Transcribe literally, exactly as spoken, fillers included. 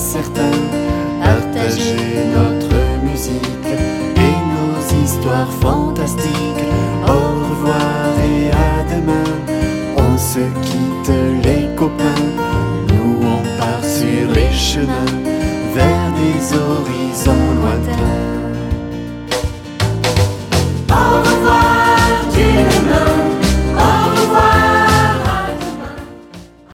certain, partager notre musique et nos histoires fantastiques. Au revoir et à demain, on se quitte les copains, nous on part sur les chemins.